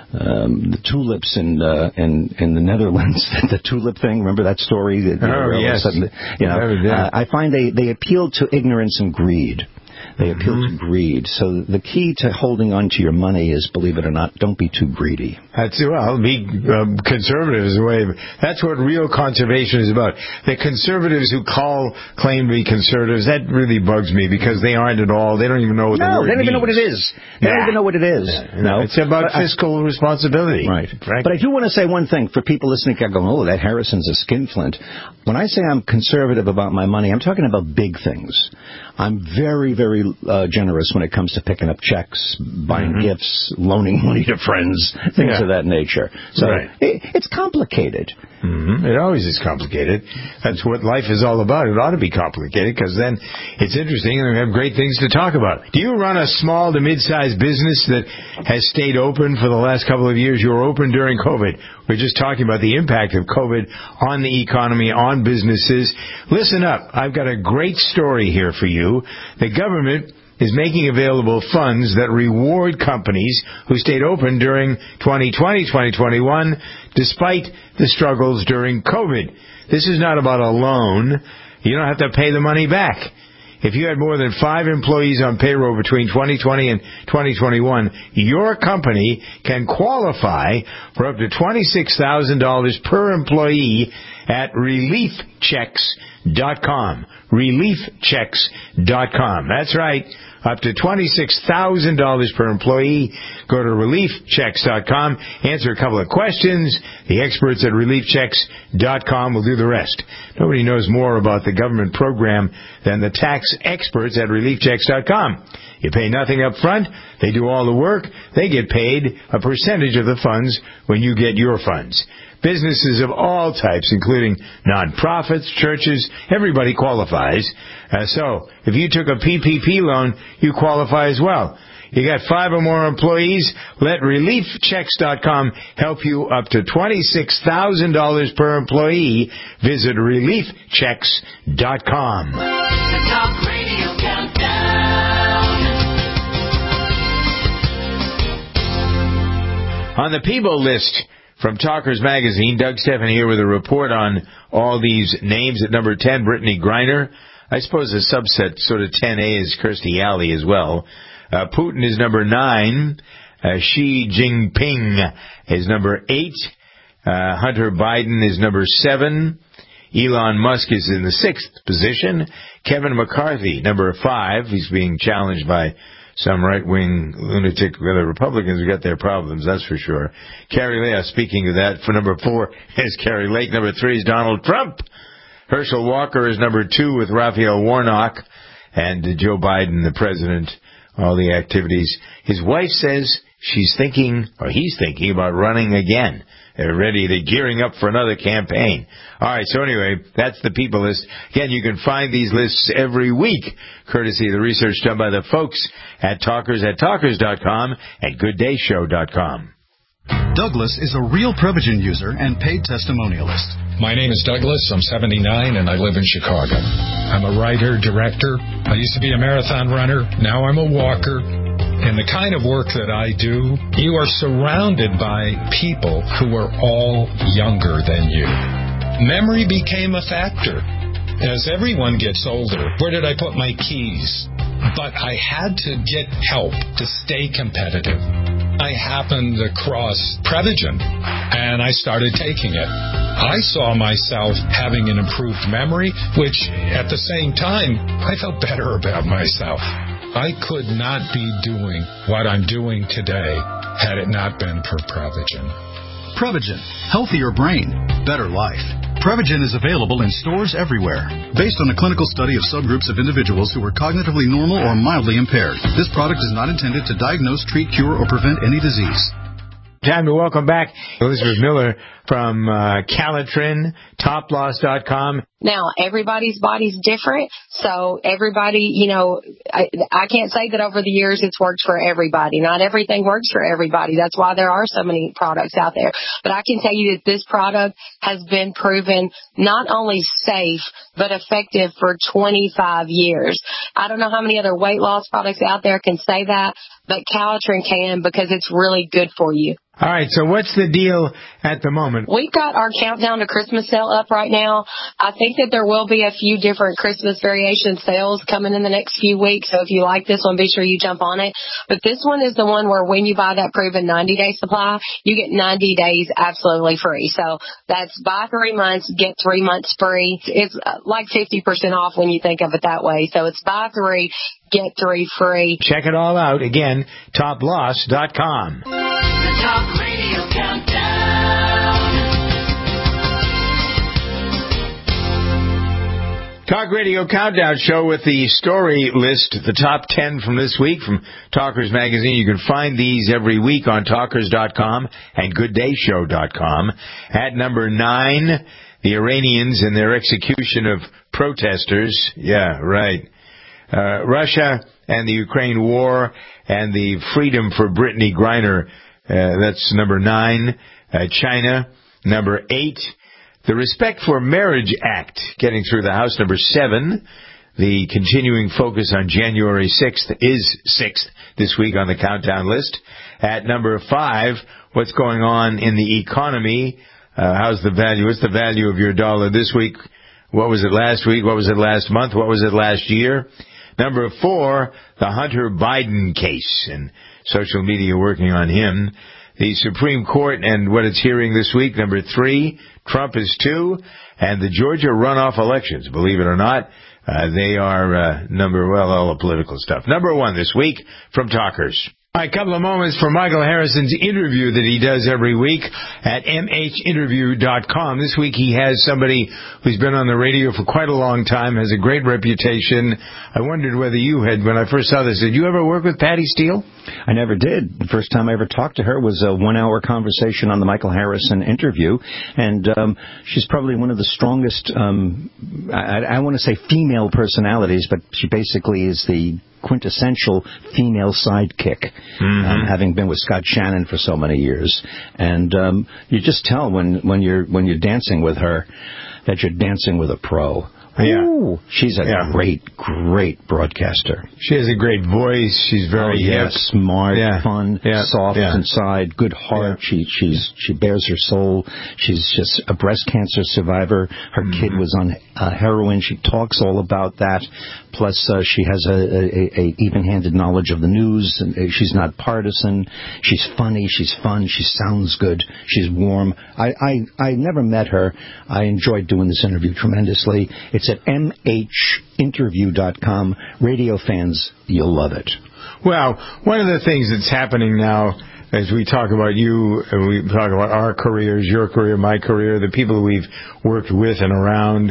Um, the tulips in, uh, in in the Netherlands, the tulip thing. Remember that story? That, you oh know, yes. Sudden, you know, uh, I find they they appeal to ignorance and greed. They appeal mm-hmm. to greed. So the key to holding on to your money is, believe it or not, don't be too greedy. That's well, be um, conservative is the way. That's what real conservation is about. The conservatives who call claim to be conservatives, that really bugs me because they aren't at all. They don't even know what no, the word they don't means. even know what it is. They yeah. don't even know what it is. Yeah. No, it's about but fiscal I, responsibility. Right. Frankly. But I do want to say one thing for people listening. Going, oh, that Harrison's a skinflint. When I say I'm conservative about my money, I'm talking about big things. I'm very, very uh, generous when it comes to picking up checks, buying mm-hmm. gifts, loaning money to friends, things yeah. of that nature. So right. it, it's complicated. Mm-hmm. It always is complicated. That's what life is all about. It ought to be complicated because then it's interesting and we have great things to talk about. Do you run a small to mid-sized business that has stayed open for the last couple of years? You were open during COVID. We're just talking about the impact of COVID on the economy, on businesses. Listen up. I've got a great story here for you. The government is making available funds that reward companies who stayed open during twenty twenty, twenty twenty-one, despite the struggles during COVID. This is not about a loan. You don't have to pay the money back. If you had more than five employees on payroll between twenty twenty and twenty twenty-one, your company can qualify for up to twenty-six thousand dollars per employee at relief checks dot com. relief checks dot com. That's right. Up to twenty-six thousand dollars per employee. Go to relief checks dot com. Answer a couple of questions. The experts at relief checks dot com will do the rest. Nobody knows more about the government program than the tax experts at relief checks dot com. You pay nothing up front. They do all the work. They get paid a percentage of the funds when you get your funds. Businesses of all types, including nonprofits, churches, everybody qualifies. Uh, so, if you took a P P P loan, you qualify as well. You got five or more employees, let relief checks dot com help you up to twenty-six thousand dollars per employee. Visit relief checks dot com. The Talk Radio Countdown. On the People list from Talkers Magazine, Doug Stephan here with a report on all these names. At number ten, Brittany Griner. I suppose a subset, sort of ten A, is Kirstie Alley as well. Uh, Putin is number nine. Uh, Xi Jinping is number eight. Uh, Hunter Biden is number seven. Elon Musk is in the sixth position. Kevin McCarthy, number five. He's being challenged by some right-wing lunatic. Well, the Republicans have got their problems, that's for sure. Carrie Lake, speaking of that, for number four is Carrie Lake. Number three is Donald Trump. Herschel Walker is number two with Raphael Warnock. And Joe Biden, the president, all the activities. His wife says she's thinking, or he's thinking about running again. They're ready, they're gearing up for another campaign. All right, so anyway, that's the people list. Again, you can find these lists every week, courtesy of the research done by the folks at Talkers at Talkers dot com and Good Day Show dot com. Douglas is a real Prevagen user and paid testimonialist. My name is Douglas. I'm seventy-nine, and I live in Chicago. I'm a writer, director. I used to be a marathon runner. Now I'm a walker. And the kind of work that I do, you are surrounded by people who are all younger than you. Memory became a factor. As everyone gets older, where did I put my keys? But I had to get help to stay competitive. I happened across Prevagen, and I started taking it. I saw myself having an improved memory, which, at the same time, I felt better about myself. I could not be doing what I'm doing today had it not been for Prevagen. Prevagen. Healthier brain. Better life. Prevagen is available in stores everywhere. Based on a clinical study of subgroups of individuals who are cognitively normal or mildly impaired, this product is not intended to diagnose, treat, cure, or prevent any disease. Time to welcome back Elizabeth Miller from uh, Calitrin, Top Loss dot com. Now, everybody's body's different, so everybody, you know, I, I can't say that over the years it's worked for everybody. Not everything works for everybody. That's why there are so many products out there. But I can tell you that this product has been proven not only safe, but effective for twenty-five years. I don't know how many other weight loss products out there can say that, but Calitrin can because it's really good for you. All right, so what's the deal at the moment? We've got our countdown to Christmas sale up right now. I think that there will be a few different Christmas variation sales coming in the next few weeks, so if you like this one, be sure you jump on it. But this one is the one where when you buy that proven ninety-day supply, you get ninety days absolutely free. So that's buy three months, get three months free. It's like fifty percent off when you think of it that way. So it's buy three, get three free. Check it all out. Again, Top Loss dot com. The Talk Radio Countdown. Talk Radio Countdown Show with the story list, the top ten from this week from Talkers Magazine. You can find these every week on Talkers dot com and Good Day Show dot com. At number nine, the Iranians and their execution of protesters. Yeah, right. Uh, Russia and the Ukraine war and the freedom for Brittany Griner. Uh, that's number nine. Uh, China, number eight. The Respect for Marriage Act getting through the House, number seven. The continuing focus on January sixth is sixth this week on the countdown list. At number five, what's going on in the economy? Uh, how's the value? What's the value of your dollar this week? What was it last week? What was it last month? What was it last year? Number four, the Hunter Biden case and social media working on him. The Supreme Court and what it's hearing this week. Number three, Trump is two. And the Georgia runoff elections, believe it or not, uh, they are uh, number, well, all the political stuff. Number one this week from Talkers. All right, a couple of moments for Michael Harrison's interview that he does every week at M H interview dot com. This week he has somebody who's been on the radio for quite a long time, has a great reputation. I wondered whether you had, when I first saw this, did you ever work with Patty Steele? I never did. The first time I ever talked to her was a one-hour conversation on the Michael Harrison interview, and um, she's probably one of the strongest, um, I, I want to say female personalities, but she basically is the quintessential female sidekick, mm-hmm. um, having been with Scott Shannon for so many years. And um, you just tell when, when you're when you're dancing with her that you're dancing with a pro. Yeah. Ooh, she's a yeah. great, great broadcaster. She has a great voice. She's very oh, yeah, hip. smart, yeah. fun, yeah. soft yeah. inside, good heart. Yeah. She she's she bears her soul. She's just a breast cancer survivor. Her mm-hmm. kid was on uh, heroin. She talks all about that. Plus, uh, she has a, a, a even-handed knowledge of the news. And uh, she's not partisan. She's funny. She's fun. She sounds good. She's warm. I, I, I never met her. I enjoyed doing this interview tremendously. It's at M H interview dot com. Radio fans, you'll love it. Well, one of the things that's happening now, as we talk about you, and we talk about our careers, your career, my career, the people that we've worked with and around,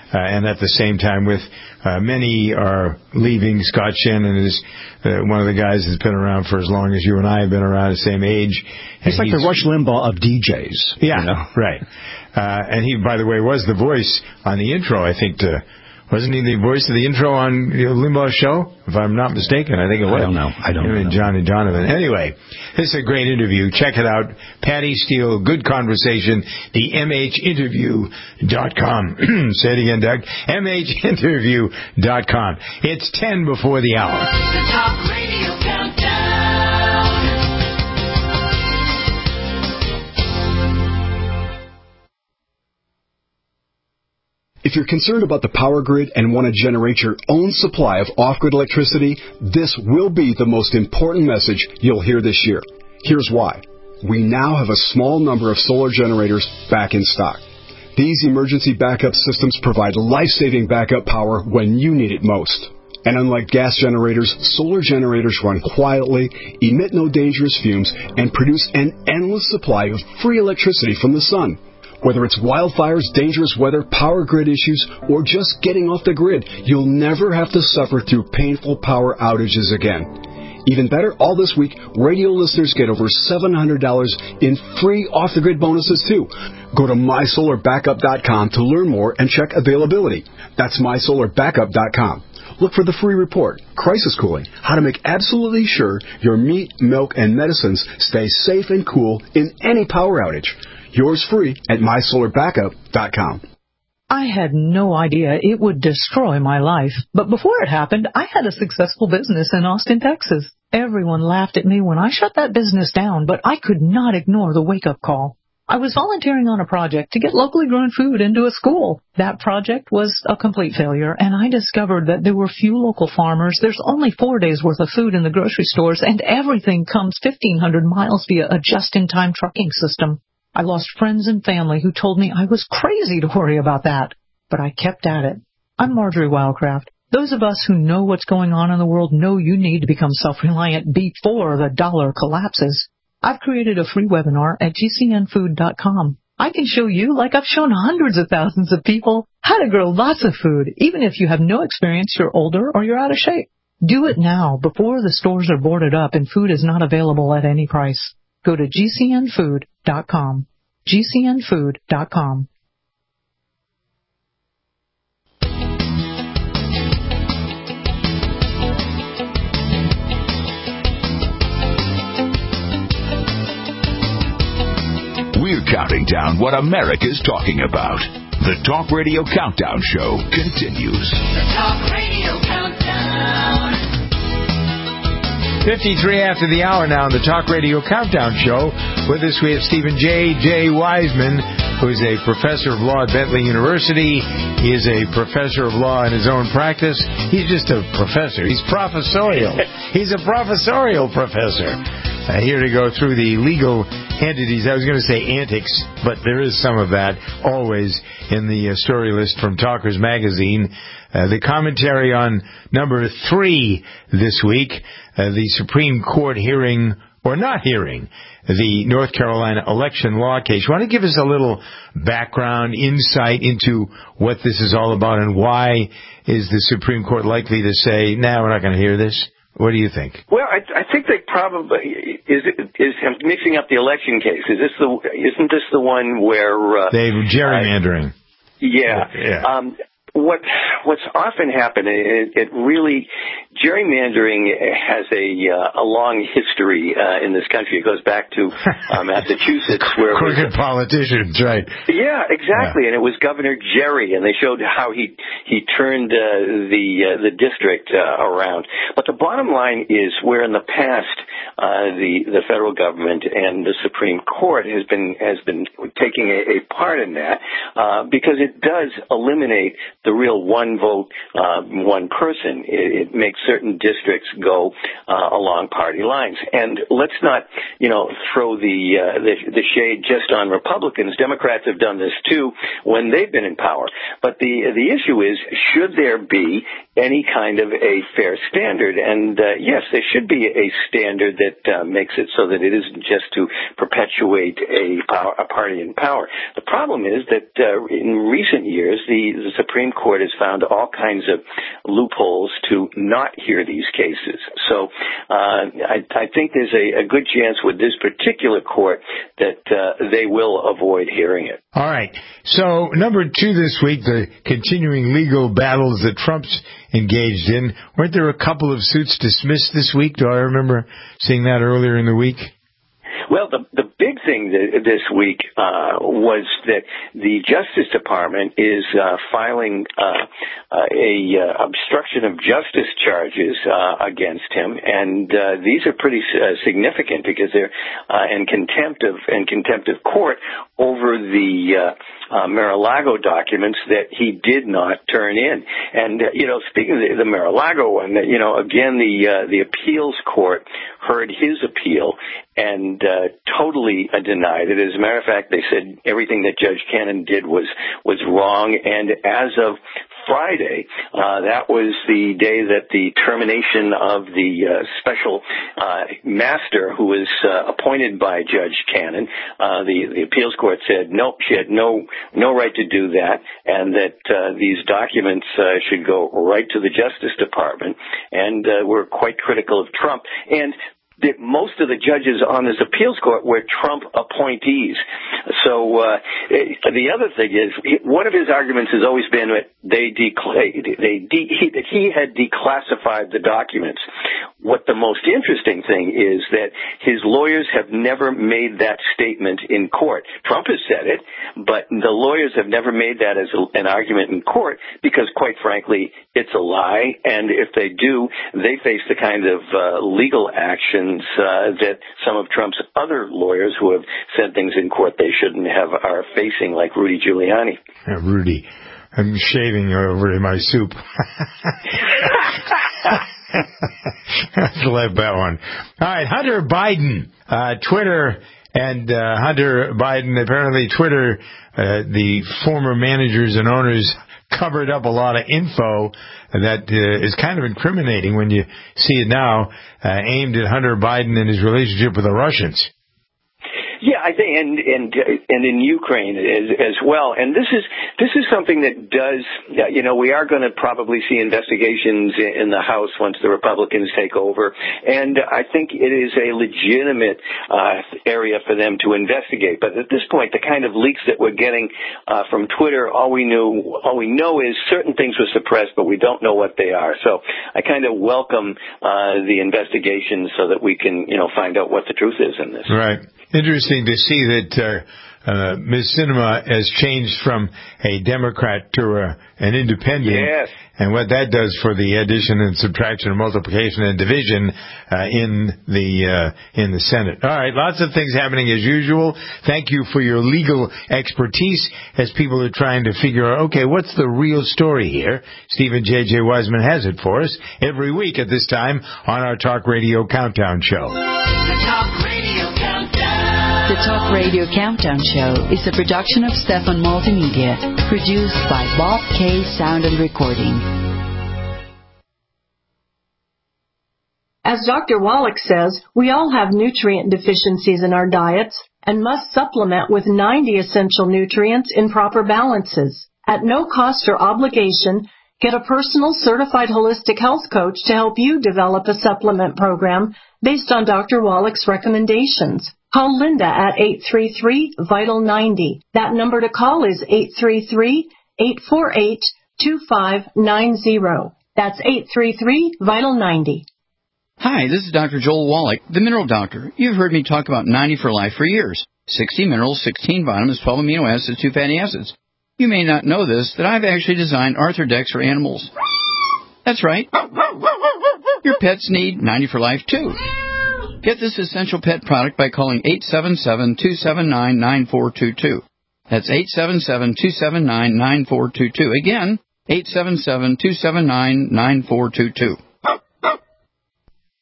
Uh, and at the same time, with uh, many are leaving. Scott Shannon is uh, one of the guys that's been around for as long as you and I have been around, the same age. He's like he's, the Rush Limbaugh of D Js. Yeah, you know? right. Uh, and he, by the way, was the voice on the intro, I think, to... Wasn't he the voice of the intro on Limbaugh's show? If I'm not mistaken, I think it was. I don't know. I don't Him know. and Johnny Donovan. Anyway, this is a great interview. Check it out. Patty Steele, good conversation. The M H interview dot com. Say it again, Doug. M H interview dot com. It's ten before the hour. The Talk Radio Countdown. If you're concerned about the power grid and want to generate your own supply of off-grid electricity, this will be the most important message you'll hear this year. Here's why. We now have a small number of solar generators back in stock. These emergency backup systems provide life-saving backup power when you need it most. And unlike gas generators, solar generators run quietly, emit no dangerous fumes, and produce an endless supply of free electricity from the sun. Whether it's wildfires, dangerous weather, power grid issues, or just getting off the grid, you'll never have to suffer through painful power outages again. Even better, all this week, radio listeners get over seven hundred dollars in free off-the-grid bonuses, too. Go to my solar backup dot com to learn more and check availability. That's my solar backup dot com. Look for the free report, Crisis Cooling, how to make absolutely sure your meat, milk, and medicines stay safe and cool in any power outage. Yours free at my solar backup dot com. I had no idea it would destroy my life. But before it happened, I had a successful business in Austin, Texas. Everyone laughed at me when I shut that business down, but I could not ignore the wake-up call. I was volunteering on a project to get locally grown food into a school. That project was a complete failure, and I discovered that there were few local farmers. There's only four days' worth of food in the grocery stores, and everything comes fifteen hundred miles via a just-in-time trucking system. I lost friends and family who told me I was crazy to worry about that, but I kept at it. I'm Marjorie Wildcraft. Those of us who know what's going on in the world know you need to become self-reliant before the dollar collapses. I've created a free webinar at G C N food dot com. I can show you, like I've shown hundreds of thousands of people, how to grow lots of food, even if you have no experience, you're older, or you're out of shape. Do it now, before the stores are boarded up and food is not available at any price. Go to G C N food dot com. G C N food dot com. We're counting down what America's talking about. The Talk Radio Countdown Show continues. The Talk Radio Countdown. fifty-three after the hour now on the Talk Radio Countdown Show. With us we have Stephen J. J. Wiseman, who is a professor of law at Bentley University. He is a professor of law in his own practice. He's just a professor. He's professorial. He's a professorial professor. Uh, here to go through the legal entities. I was going to say antics, but there is some of that always in the uh, story list from Talkers Magazine. Uh, the commentary on number three this week, uh, the Supreme Court hearing, or not hearing, the North Carolina election law case. You want to give us a little background, insight into what this is all about and why is the Supreme Court likely to say, no, nah, we're not going to hear this? What do you think? Well, I, I think they probably is is mixing up the election case. Is this the isn't this the one where uh, they gerrymandering? Uh, yeah. yeah. Um, what what's often happened, it, it really gerrymandering has a uh, a long history uh, in this country. It goes back to uh, Massachusetts, where crooked politicians, right? Yeah, exactly. Yeah. And it was Governor Jerry, and they showed how he he turned uh, the uh, the district uh, around. But the bottom line is, where in the past uh, the the federal government and the Supreme Court has been has been taking a, a part in that uh, because it does eliminate the real one vote, uh, one person. It, it makes certain districts go uh, along party lines. And let's not, you know, throw the, uh, the the shade just on Republicans. Democrats have done this too when they've been in power. But the the issue is, should there be any kind of a fair standard. And uh, yes, there should be a standard that uh, makes it so that it isn't just to perpetuate a, power, a party in power. The problem is that uh, in recent years, the, the Supreme Court has found all kinds of loopholes to not hear these cases. So uh, I, I think there's a, a good chance with this particular court that uh, they will avoid hearing it. All right. So number two this week, the continuing legal battles that Trump's engaged in. Weren't there a couple of suits dismissed this week? Do I remember seeing that earlier in the week? Well, the the big thing th- this week uh, was that the Justice Department is uh, filing uh, uh, a uh, obstruction of justice charges uh, against him, and uh, these are pretty uh, significant because they're uh, in contempt of in contempt of court over the uh, uh, Mar-a-Lago documents that he did not turn in. And uh, you know, speaking of the, the Mar-a-Lago one, you know, again the uh, the appeals court heard his appeal and uh, totally uh, denied it. As a matter of fact, they said everything that Judge Cannon did was was wrong. And as of Friday, uh, that was the day that the termination of the uh, special uh, master who was uh, appointed by Judge Cannon. Uh, the, the appeals court said nope, she had no no right to do that, and that uh, these documents uh, should go right to the Justice Department. And uh, we're quite critical of Trump. And that most of the judges on this appeals court were Trump appointees. So uh, the other thing is, one of his arguments has always been that they decla- they de- he, that he had declassified the documents. What the most interesting thing is that his lawyers have never made that statement in court. Trump has said it, but the lawyers have never made that as a, an argument in court because, quite frankly, it's a lie. And if they do, they face the kind of uh, legal action Uh, that some of Trump's other lawyers who have said things in court they shouldn't have are facing, like Rudy Giuliani. Yeah, Rudy, I'm shaving over in my soup. Let's let that one. All right, Hunter Biden, uh, Twitter, and uh, Hunter Biden, apparently Twitter, uh, the former managers and owners covered up a lot of info that uh, is kind of incriminating when you see it now, uh, aimed at Hunter Biden and his relationship with the Russians. Yeah, I think, and and and in Ukraine as, as well. And this is this is something that does, you know, we are going to probably see investigations in the House once the Republicans take over, and I think it is a legitimate uh, area for them to investigate. But at this point, the kind of leaks that we're getting uh, from Twitter, all we knew, all we know is certain things were suppressed, but we don't know what they are. So I kind of welcome uh, the investigation so that we can, you know, find out what the truth is in this. Right. Interesting to see that uh, uh, Miz Sinema has changed from a Democrat to a, an independent. Yes. And what that does for the addition and subtraction and multiplication and division uh, in the uh, in the Senate. All right, lots of things happening as usual. Thank you for your legal expertise as people are trying to figure out, okay, what's the real story here? Stephen J J. Wiseman has it for us every week at this time on our Talk Radio Countdown Show. The Talk Radio Countdown. The Talk Radio Countdown Show is a production of Stefan Multimedia, produced by Bob K. Sound and Recording. As Doctor Wallach says, we all have nutrient deficiencies in our diets and must supplement with ninety essential nutrients in proper balances. At no cost or obligation, get a personal certified holistic health coach to help you develop a supplement program based on Doctor Wallach's recommendations. Call Linda at eight three three, vital ninety. That number to call is eight three three, eight four eight, two five nine zero. That's eight three three, vital ninety. Hi, this is Doctor Joel Wallach, the Mineral Doctor. You've heard me talk about ninety for Life for years. sixty minerals, sixteen vitamins, twelve amino acids, two fatty acids. You may not know this, that I've actually designed Arthrodex for animals. That's right. Your pets need ninety for Life, too. Get this essential pet product by calling eight seven seven, two seven nine, nine four two two. That's eight seven seven, two seven nine, nine four two two. Again, eight seven seven, two seven nine, nine four two two.